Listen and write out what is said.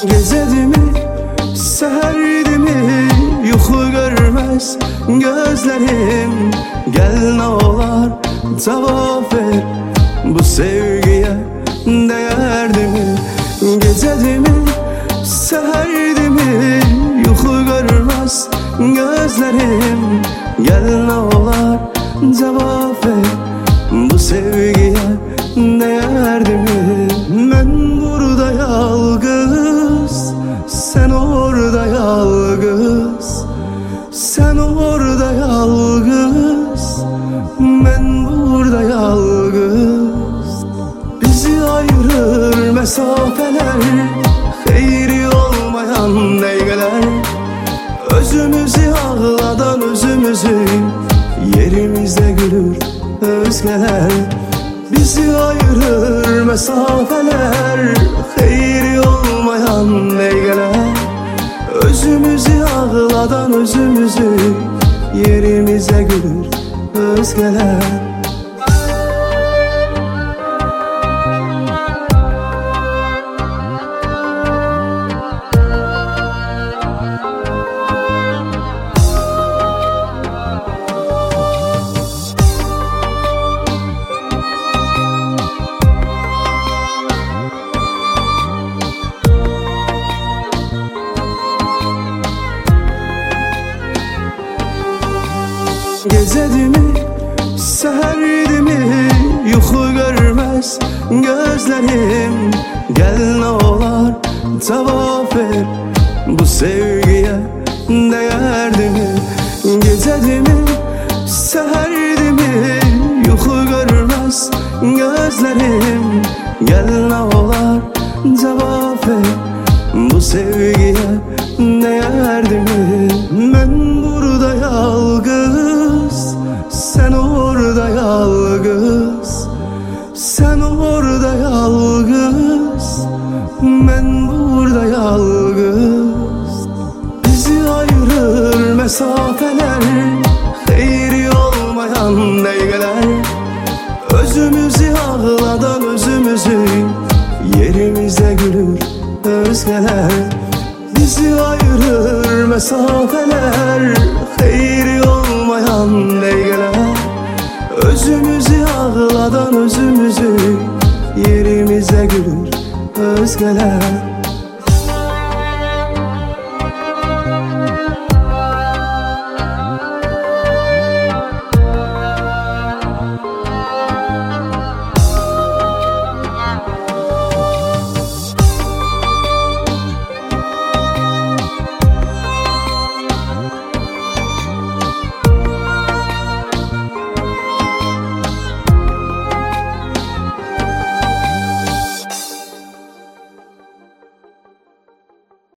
Gecedi mi, seherdi mi, yuxu görmez gözlerim. Gel ne olar cevap ver, bu sevgiye değerdi mi? Gecedi mi, seherdi mi, yuxu görmez gözlerim. Gel ne olar cevap ver, bu sevgiye değerdi mi? Ben burada yalgız, sen orada yalgız. Sen orada yalgız, ben burada yalgız. Bizi ayırır mesafeler, hayri olmayan neygeler. Özümüzü ağladan özümüzü, yerimizde gülür özgeler. Bizi ayırır mesafeler, hayri olmayan neygeler. Özümüzü ağladan özümüzü, yerimize gülür özgeler. Gecedi mi, seherdi mi, yuxu görmez gözlerim. Gel ne olar cevap ver, bu sevgiye değerdi mi? Gecedi mi, seherdi mi, yuxu görmez gözlerim. Gel ne olar cevap ver, bu sevgiye değerdi mi? Ben burada yalgız, sen orada yalgız. Sen orada yalgız, ben burada yalgız. Bizi ayırır mesafeler, hayri olmayan neygeler. Özümüzü ağladan özümüzü, yerimize gülür özgeler. Bizi ayırır mesafeler, hayri olmayan neygeler. Özümüzü ağladan özümüzü, yerimize gülür özgeler.